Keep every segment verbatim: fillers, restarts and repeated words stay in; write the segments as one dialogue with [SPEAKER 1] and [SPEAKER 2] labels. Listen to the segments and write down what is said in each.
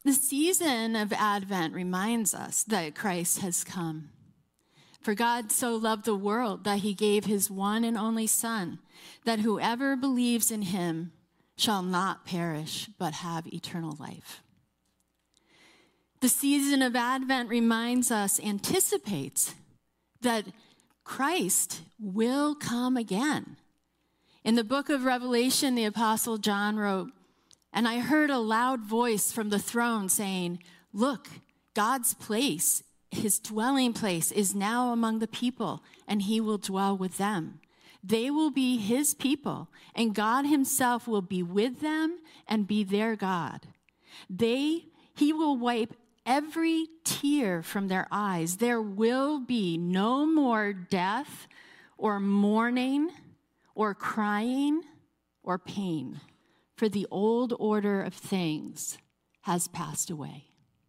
[SPEAKER 1] The season of Advent reminds us that Christ has come. For God so loved the world that he gave his one and only Son, that whoever believes in him shall not perish, but have eternal life. The season of Advent reminds us, anticipates that Christ will come again. In the book of Revelation, the Apostle John wrote, "And I heard a loud voice from the throne saying, 'Look, God's place, his dwelling place, is now among the people, and he will dwell with them. They will be his people, and God himself will be with them and be their God. They, he will wipe every tear from their eyes. There will be no more death or mourning or crying or pain, for the old order of things has passed away.'"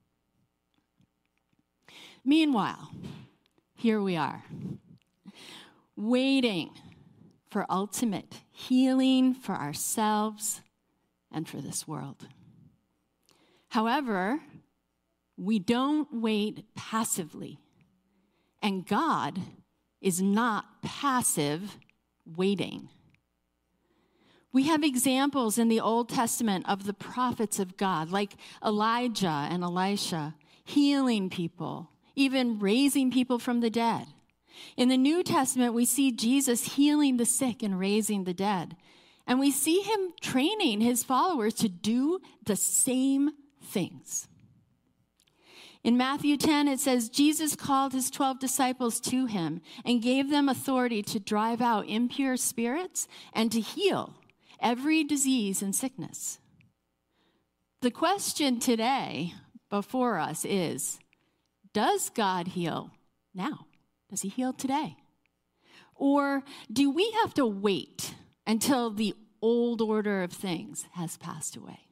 [SPEAKER 1] Meanwhile, here we are, waiting for ultimate healing for ourselves and for this world. However, we don't wait passively, and God is not passive waiting. We have examples in the Old Testament of the prophets of God, like Elijah and Elisha, healing people, even raising people from the dead. In the New Testament, we see Jesus healing the sick and raising the dead. And we see him training his followers to do the same things. In Matthew ten, it says, Jesus called his twelve disciples to him and gave them authority to drive out impure spirits and to heal every disease and sickness. The question today before us is, does God heal now? Does he heal today? Or do we have to wait until the old order of things has passed away?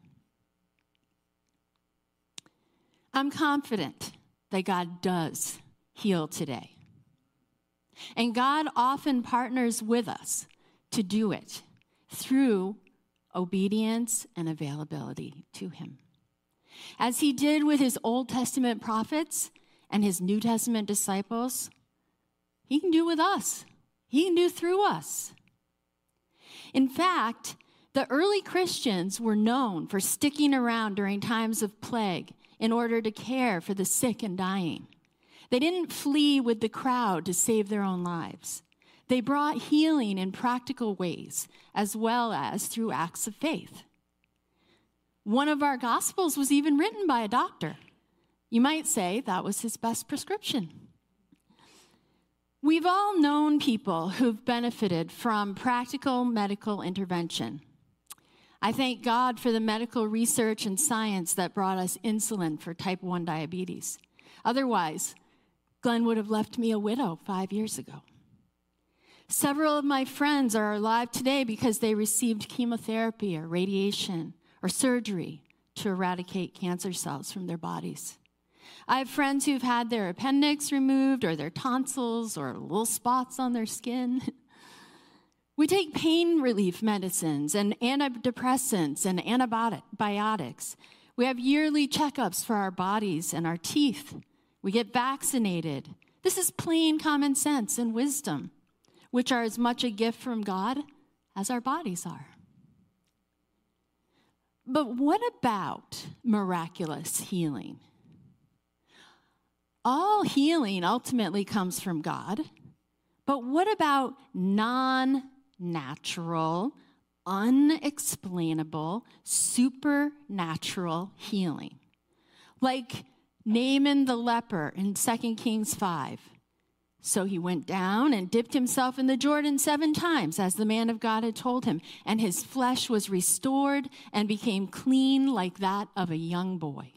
[SPEAKER 1] I'm confident that God does heal today. And God often partners with us to do it through obedience and availability to him. As he did with his Old Testament prophets and his New Testament disciples, he can do with us. He can do through us. In fact, the early Christians were known for sticking around during times of plague in order to care for the sick and dying. They didn't flee with the crowd to save their own lives. They brought healing in practical ways, as well as through acts of faith. One of our Gospels was even written by a doctor. You might say that was his best prescription. We've all known people who've benefited from practical medical intervention. I thank God for the medical research and science that brought us insulin for type one diabetes. Otherwise, Glenn would have left me a widow five years ago. Several of my friends are alive today because they received chemotherapy or radiation or surgery to eradicate cancer cells from their bodies. I have friends who've had their appendix removed or their tonsils or little spots on their skin. We take pain relief medicines and antidepressants and antibiotics. We have yearly checkups for our bodies and our teeth. We get vaccinated. This is plain common sense and wisdom, which are as much a gift from God as our bodies are. But what about miraculous healing? All healing ultimately comes from God, but what about non-natural, unexplainable, supernatural healing? Like Naaman the leper in Second Kings five. So he went down and dipped himself in the Jordan seven times, as the man of God had told him, and his flesh was restored and became clean like that of a young boy.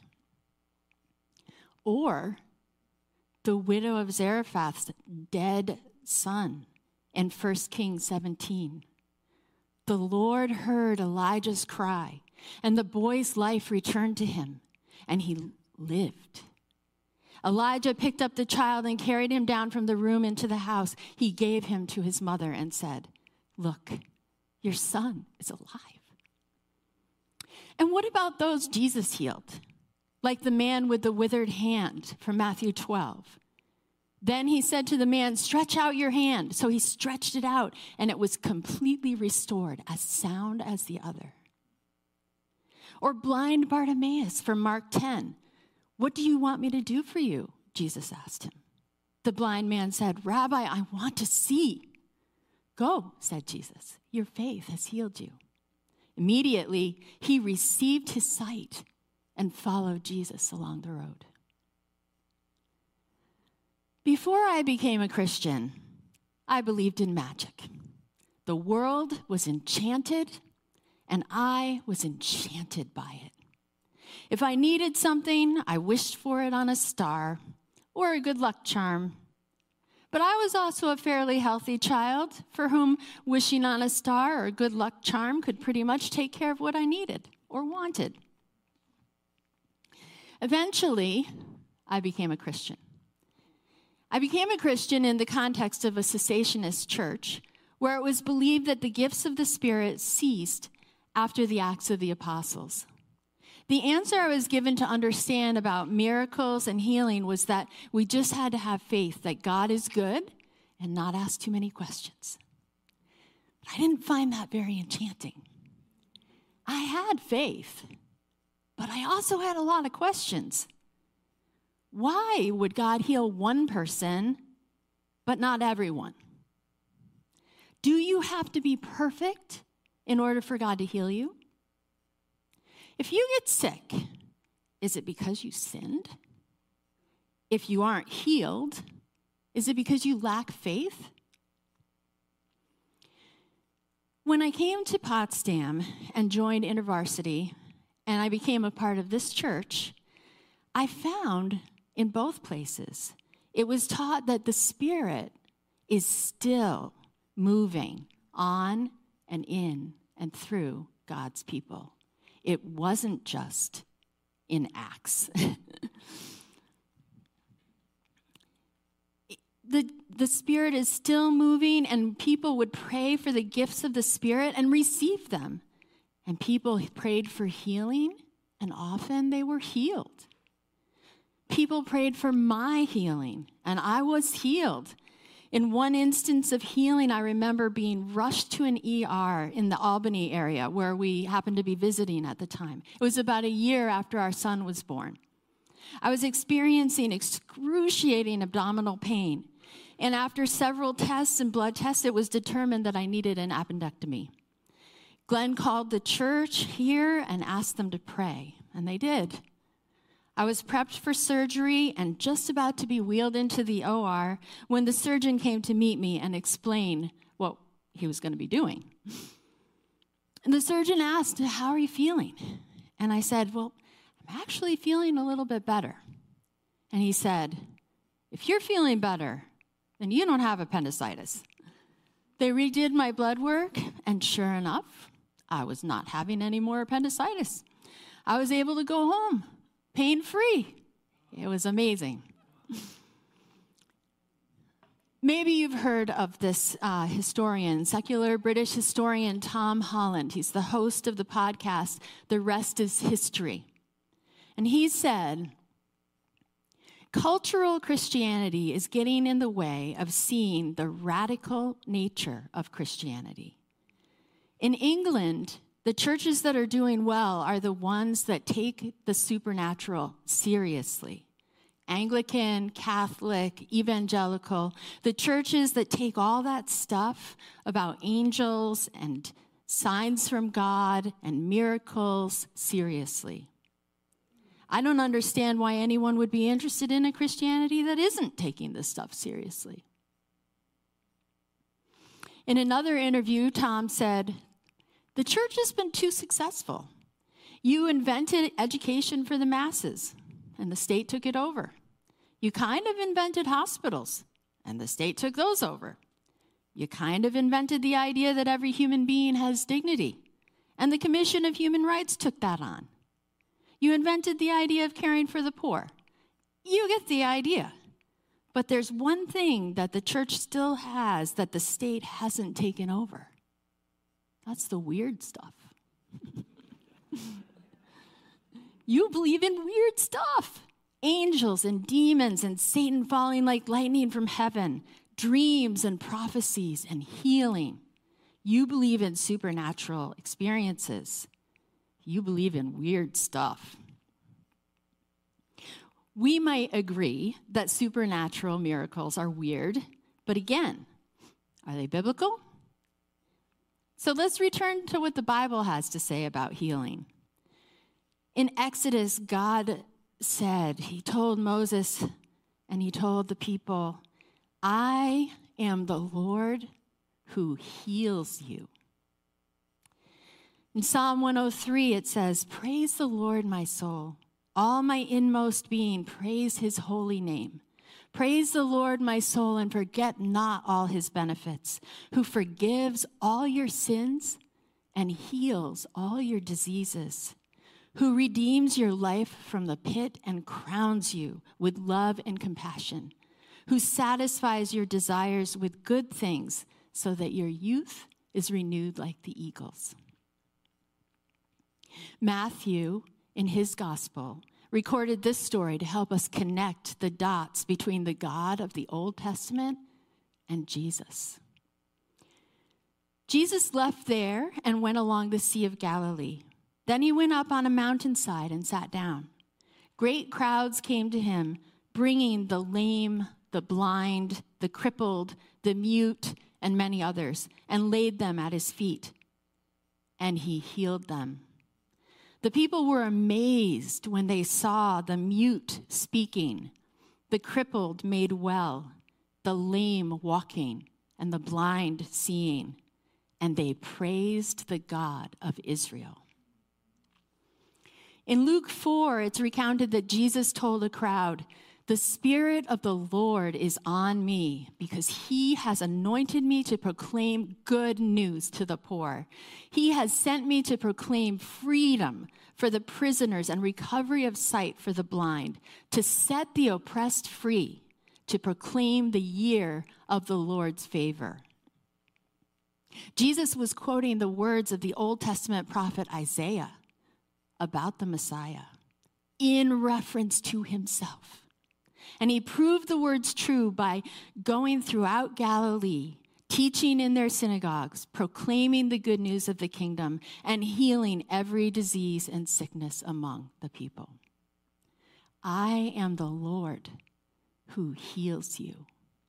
[SPEAKER 1] Or the widow of Zarephath's dead son in First Kings seventeen. The Lord heard Elijah's cry, and the boy's life returned to him, and he lived. Elijah picked up the child and carried him down from the room into the house. He gave him to his mother and said, "Look, your son is alive." And what about those Jesus healed? like the man with the withered hand from Matthew twelve. Then he said to the man, stretch out your hand. So he stretched it out, and it was completely restored, as sound as the other. Or blind Bartimaeus from Mark ten. What do you want me to do for you? Jesus asked him. The blind man said, Rabbi, I want to see. Go, said Jesus. Your faith has healed you. Immediately, he received his sight and followed Jesus along the road. Before I became a Christian, I believed in magic. The world was enchanted, and I was enchanted by it. If I needed something, I wished for it on a star or a good luck charm. But I was also a fairly healthy child for whom wishing on a star or a good luck charm could pretty much take care of what I needed or wanted. Eventually, I became a Christian. I became a Christian in the context of a cessationist church where it was believed that the gifts of the Spirit ceased after the Acts of the Apostles. The answer I was given to understand about miracles and healing was that we just had to have faith that God is good and not ask too many questions. But I didn't find that very enchanting. I had faith, but I also had a lot of questions. Why would God heal one person, but not everyone? Do you have to be perfect in order for God to heal you? If you get sick, is it because you sinned? If you aren't healed, is it because you lack faith? When I came to Potsdam and joined InterVarsity, and I became a part of this church, I found in both places, it was taught that the Spirit is still moving on and in and through God's people. It wasn't just in Acts. the, the Spirit is still moving, and people would pray for the gifts of the Spirit and receive them. And people prayed for healing, and often they were healed. People prayed for my healing, and I was healed. In one instance of healing, I remember being rushed to an E R in the Albany area where we happened to be visiting at the time. It was about a year after our son was born. I was experiencing excruciating abdominal pain, and after several tests and blood tests, it was determined that I needed an appendectomy. Glenn called the church here and asked them to pray, and they did. I was prepped for surgery and just about to be wheeled into the O R when the surgeon came to meet me and explain what he was going to be doing. And the surgeon asked, how are you feeling? And I said, well, I'm actually feeling a little bit better. And he said, if you're feeling better, then you don't have appendicitis. They redid my blood work, and sure enough, I was not having any more appendicitis. I was able to go home. Pain-free. It was amazing. Maybe you've heard of this uh, historian, secular British historian Tom Holland. He's the host of the podcast, The Rest is History. And he said, cultural Christianity is getting in the way of seeing the radical nature of Christianity. In England, the churches that are doing well are the ones that take the supernatural seriously. Anglican, Catholic, evangelical, the churches that take all that stuff about angels and signs from God and miracles seriously. I don't understand why anyone would be interested in a Christianity that isn't taking this stuff seriously. In another interview, Tom said, the church has been too successful. You invented education for the masses, and the state took it over. You kind of invented hospitals, and the state took those over. You kind of invented the idea that every human being has dignity, and the Commission of Human Rights took that on. You invented the idea of caring for the poor. You get the idea. But there's one thing that the church still has that the state hasn't taken over. That's the weird stuff. You believe in weird stuff. Angels and demons and Satan falling like lightning from heaven, dreams and prophecies and healing. You believe in supernatural experiences. You believe in weird stuff. We might agree that supernatural miracles are weird, but again, are they biblical? So let's return to what the Bible has to say about healing. In Exodus, God said, he told Moses and he told the people, I am the Lord who heals you. In Psalm one oh three, it says, praise the Lord, my soul. All my inmost being, praise his holy name. Praise the Lord, my soul, and forget not all his benefits, who forgives all your sins and heals all your diseases, who redeems your life from the pit and crowns you with love and compassion, who satisfies your desires with good things so that your youth is renewed like the eagles. Matthew, in his gospel, recorded this story to help us connect the dots between the God of the Old Testament and Jesus. Jesus left there and went along the Sea of Galilee. Then he went up on a mountainside and sat down. Great crowds came to him, bringing the lame, the blind, the crippled, the mute, and many others, and laid them at his feet. And he healed them. The people were amazed when they saw the mute speaking, the crippled made well, the lame walking, and the blind seeing. And they praised the God of Israel. In Luke four, it's recounted that Jesus told a crowd, the Spirit of the Lord is on me because he has anointed me to proclaim good news to the poor. He has sent me to proclaim freedom for the prisoners and recovery of sight for the blind, to set the oppressed free, to proclaim the year of the Lord's favor. Jesus was quoting the words of the Old Testament prophet Isaiah about the Messiah in reference to himself. And he proved the words true by going throughout Galilee, teaching in their synagogues, proclaiming the good news of the kingdom, and healing every disease and sickness among the people. I am the Lord who heals you.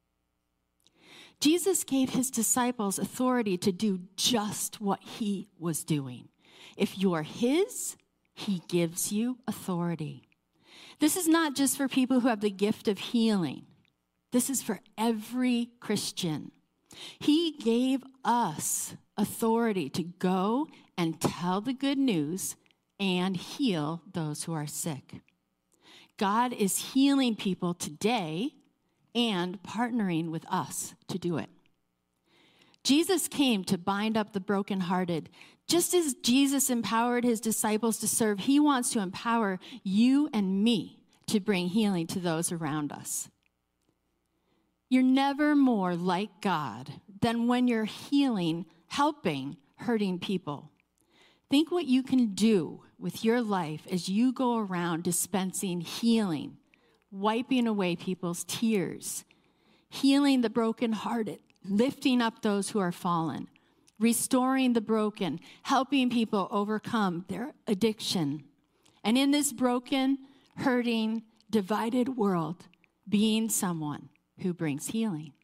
[SPEAKER 1] Jesus gave his disciples authority to do just what he was doing. If you're his, he gives you authority. This is not just for people who have the gift of healing. This is for every Christian. He gave us authority to go and tell the good news and heal those who are sick. God is healing people today and partnering with us to do it. Jesus came to bind up the brokenhearted. Just as Jesus empowered his disciples to serve, he wants to empower you and me to bring healing to those around us. You're never more like God than when you're healing, helping hurting people. Think what you can do with your life as you go around dispensing healing, wiping away people's tears, healing the brokenhearted, lifting up those who are fallen, restoring the broken, helping people overcome their addiction. And in this broken, hurting, divided world, being someone who brings healing.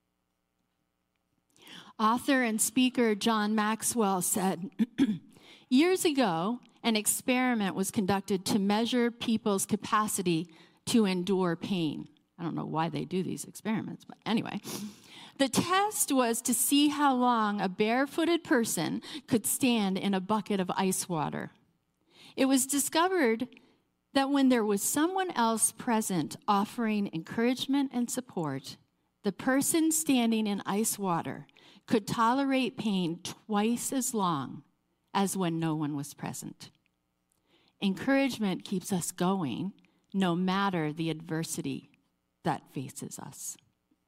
[SPEAKER 1] Author and speaker John Maxwell said, years ago, an experiment was conducted to measure people's capacity to endure pain. I don't know why they do these experiments, but anyway. The test was to see how long a barefooted person could stand in a bucket of ice water. It was discovered that when there was someone else present offering encouragement and support, the person standing in ice water could tolerate pain twice as long as when no one was present. Encouragement keeps us going no matter the adversity that faces us.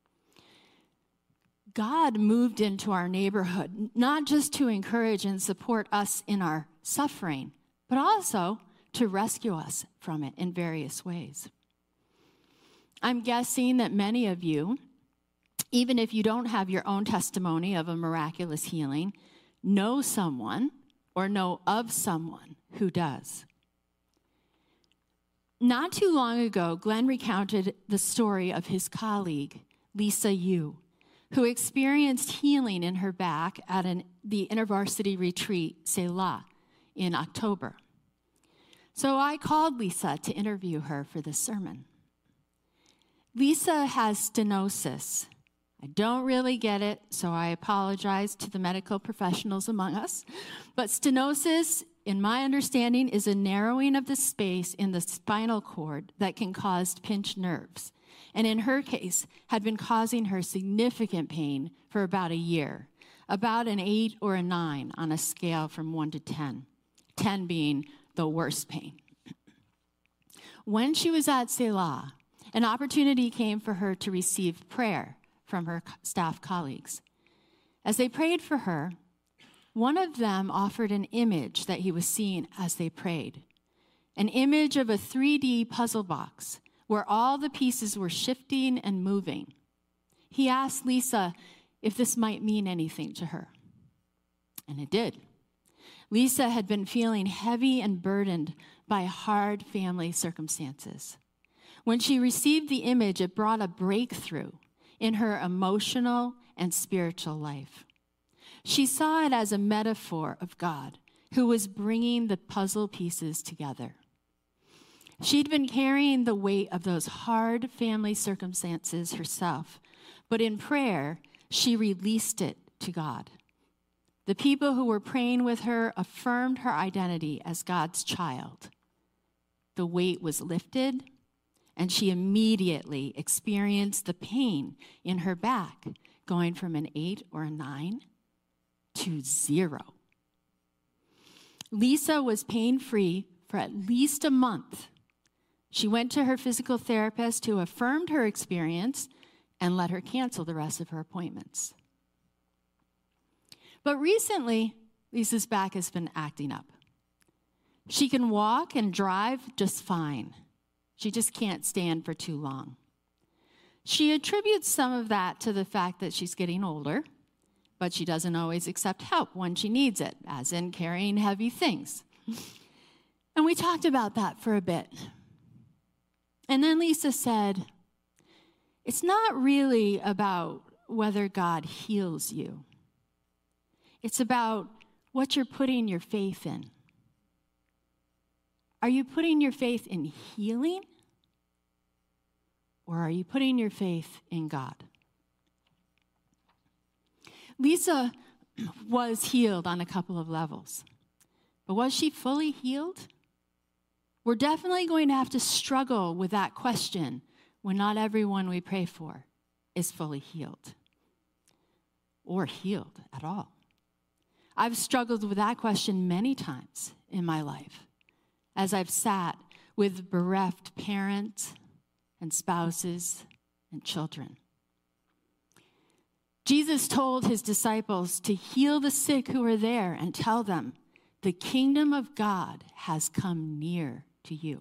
[SPEAKER 1] God moved into our neighborhood, not just to encourage and support us in our suffering, but also to rescue us from it in various ways. I'm guessing that many of you, even if you don't have your own testimony of a miraculous healing, know someone or know of someone who does. Not too long ago, Glenn recounted the story of his colleague, Lisa Yu, who experienced healing in her back at an, the InterVarsity retreat, Selah, in October. So I called Lisa to interview her for this sermon. Lisa has stenosis. I don't really get it, so I apologize to the medical professionals among us. But stenosis, in my understanding, is a narrowing of the space in the spinal cord that can cause pinched nerves. And in her case, had been causing her significant pain for about a year, about an eight or a nine on a scale from one to ten, ten being the worst pain. When she was at Selah, an opportunity came for her to receive prayer from her staff colleagues. As they prayed for her, one of them offered an image that he was seeing as they prayed, an image of a three D puzzle box where all the pieces were shifting and moving. He asked Lisa if this might mean anything to her, and it did. Lisa had been feeling heavy and burdened by hard family circumstances. When she received the image, it brought a breakthrough in her emotional and spiritual life. She saw it as a metaphor of God, who was bringing the puzzle pieces together. She'd been carrying the weight of those hard family circumstances herself, but in prayer, she released it to God. The people who were praying with her affirmed her identity as God's child. The weight was lifted, and she immediately experienced the pain in her back, going from an eight or a nine to zero. Lisa was pain-free for at least a month. She went to her physical therapist who affirmed her experience and let her cancel the rest of her appointments. But recently, Lisa's back has been acting up. She can walk and drive just fine. She just can't stand for too long. She attributes some of that to the fact that she's getting older, but she doesn't always accept help when she needs it, as in carrying heavy things. And we talked about that for a bit. And then Lisa said, it's not really about whether God heals you. It's about what you're putting your faith in. Are you putting your faith in healing? Or are you putting your faith in God? Lisa was healed on a couple of levels. But was she fully healed? We're definitely going to have to struggle with that question when not everyone we pray for is fully healed or healed at all. I've struggled with that question many times in my life as I've sat with bereft parents and spouses and children. Jesus told his disciples to heal the sick who were there and tell them, the kingdom of God has come near to you.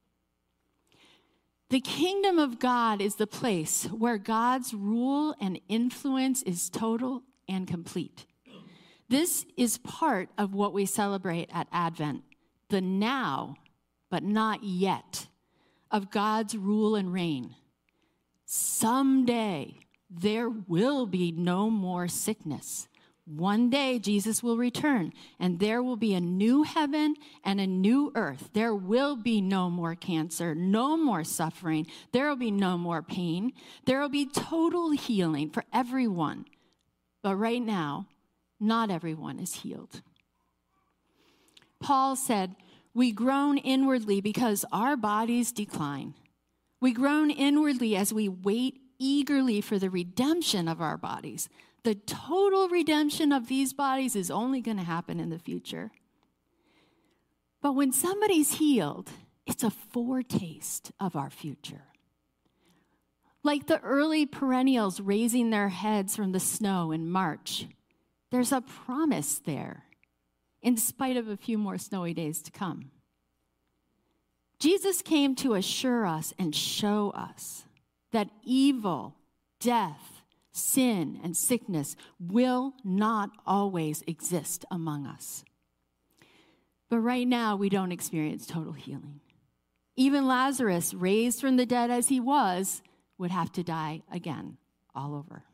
[SPEAKER 1] The kingdom of God is the place where God's rule and influence is total and complete. This is part of what we celebrate at Advent, the now, but not yet, of God's rule and reign. Someday, there will be no more sickness. One day, Jesus will return, and there will be a new heaven and a new earth. There will be no more cancer, no more suffering. There will be no more pain. There will be total healing for everyone. But right now, not everyone is healed. Paul said, we groan inwardly because our bodies decline. We groan inwardly as we wait eagerly for the redemption of our bodies. The total redemption of these bodies is only going to happen in the future. But when somebody's healed, it's a foretaste of our future. Like the early perennials raising their heads from the snow in March, there's a promise there, in spite of a few more snowy days to come. Jesus came to assure us and show us that evil, death, sin, and sickness will not always exist among us. But right now, we don't experience total healing. Even Lazarus, raised from the dead as he was, would have to die again, all over.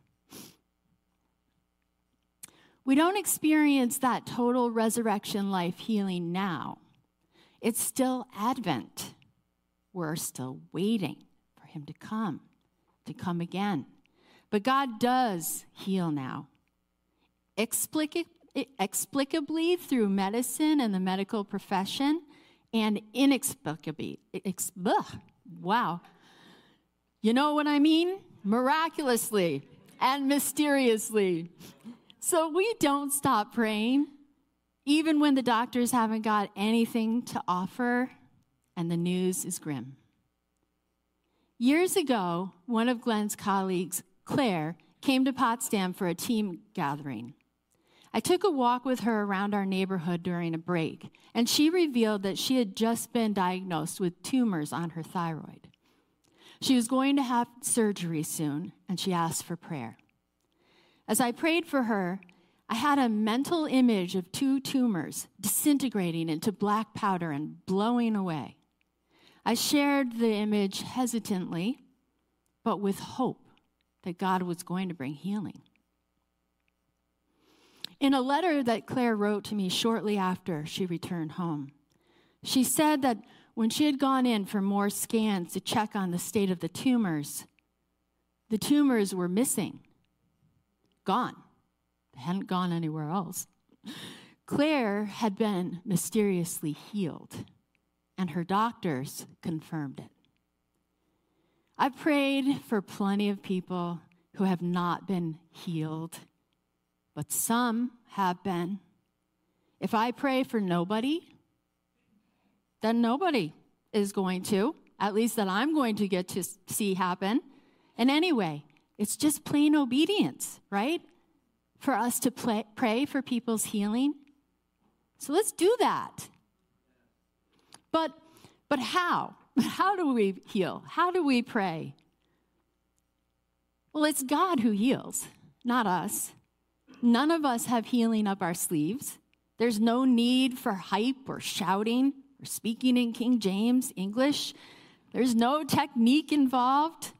[SPEAKER 1] We don't experience that total resurrection life healing now. It's still Advent. We're still waiting for him to come, to come again. But God does heal now. Explic- explicably through medicine and the medical profession, and inexplicably, ex- ugh, wow. You know what I mean? Miraculously and mysteriously. So we don't stop praying, even when the doctors haven't got anything to offer and the news is grim. Years ago, one of Glenn's colleagues, Claire, came to Potsdam for a team gathering. I took a walk with her around our neighborhood during a break, and she revealed that she had just been diagnosed with tumors on her thyroid. She was going to have surgery soon, and she asked for prayer. As I prayed for her, I had a mental image of two tumors disintegrating into black powder and blowing away. I shared the image hesitantly, but with hope that God was going to bring healing. In a letter that Claire wrote to me shortly after she returned home, she said that when she had gone in for more scans to check on the state of the tumors, the tumors were missing, gone. They hadn't gone anywhere else. Claire had been mysteriously healed, and her doctors confirmed it. I prayed for plenty of people who have not been healed, but some have been. If I pray for nobody, then nobody is going to, at least that I'm going to get to see happen. And anyway, it's just plain obedience, right? For us to play, pray for people's healing. So let's do that. But, but how? How do we heal? How do we pray? Well, it's God who heals, not us. None of us have healing up our sleeves. There's no need for hype or shouting or speaking in King James English. There's no technique involved.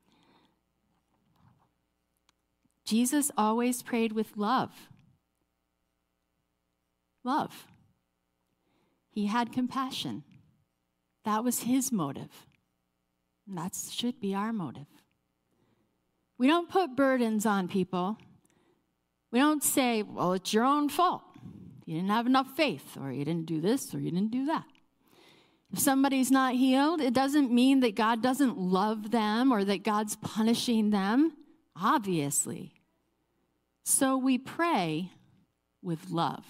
[SPEAKER 1] Jesus always prayed with love. Love. He had compassion. That was his motive. And that should be our motive. We don't put burdens on people. We don't say, well, it's your own fault. You didn't have enough faith, or you didn't do this, or you didn't do that. If somebody's not healed, it doesn't mean that God doesn't love them or that God's punishing them, obviously. So we pray with love.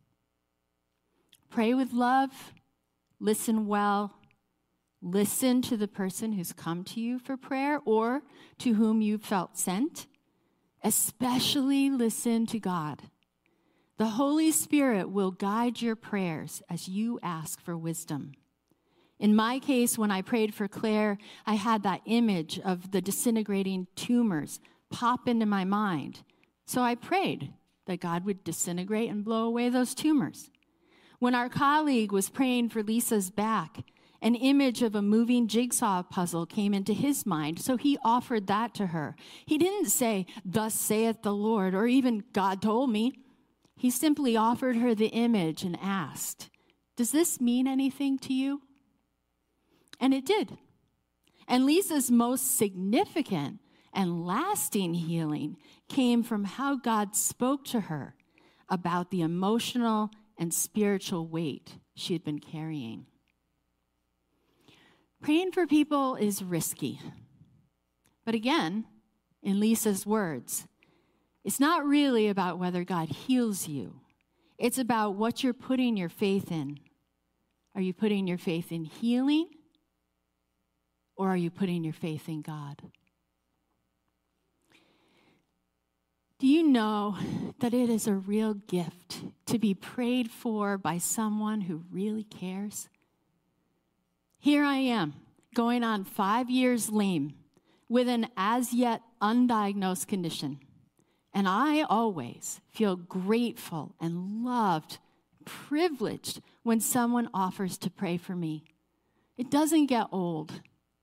[SPEAKER 1] Pray with love, listen well, listen to the person who's come to you for prayer or to whom you felt sent. Especially listen to God. The Holy Spirit will guide your prayers as you ask for wisdom. In my case, when I prayed for Claire, I had that image of the disintegrating tumors pop into my mind. So I prayed that God would disintegrate and blow away those tumors. When our colleague was praying for Lisa's back, an image of a moving jigsaw puzzle came into his mind, so he offered that to her. He didn't say, "Thus saith the Lord," or even, "God told me." He simply offered her the image and asked, "Does this mean anything to you?" And it did. And Lisa's most significant and lasting healing came from how God spoke to her about the emotional and spiritual weight she had been carrying. Praying for people is risky. But again, in Lisa's words, it's not really about whether God heals you. It's about what you're putting your faith in. Are you putting your faith in healing? Or are you putting your faith in God? Do you know that it is a real gift to be prayed for by someone who really cares? Here I am, going on five years lame, with an as yet undiagnosed condition. And I always feel grateful and loved, privileged when someone offers to pray for me. It doesn't get old.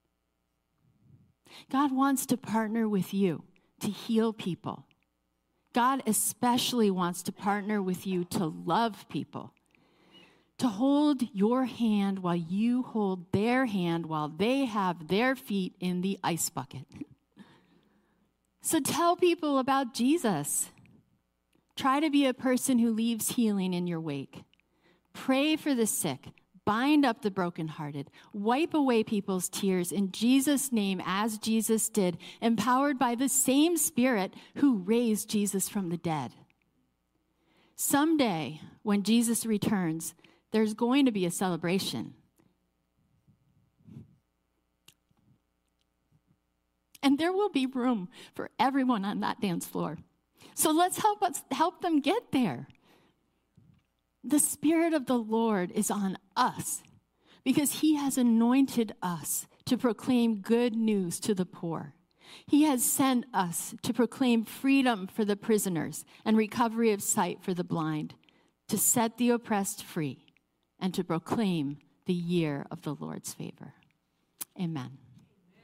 [SPEAKER 1] God wants to partner with you to heal people. God especially wants to partner with you to love people, to hold your hand while you hold their hand while they have their feet in the ice bucket. So tell people about Jesus. Try to be a person who leaves healing in your wake. Pray for the sick. Bind up the brokenhearted. Wipe away people's tears in Jesus' name as Jesus did, empowered by the same Spirit who raised Jesus from the dead. Someday, when Jesus returns, there's going to be a celebration. And there will be room for everyone on that dance floor. So let's help us help them get there. The Spirit of the Lord is on us because he has anointed us to proclaim good news to the poor. He has sent us to proclaim freedom for the prisoners and recovery of sight for the blind, to set the oppressed free, and to proclaim the year of the Lord's favor. Amen.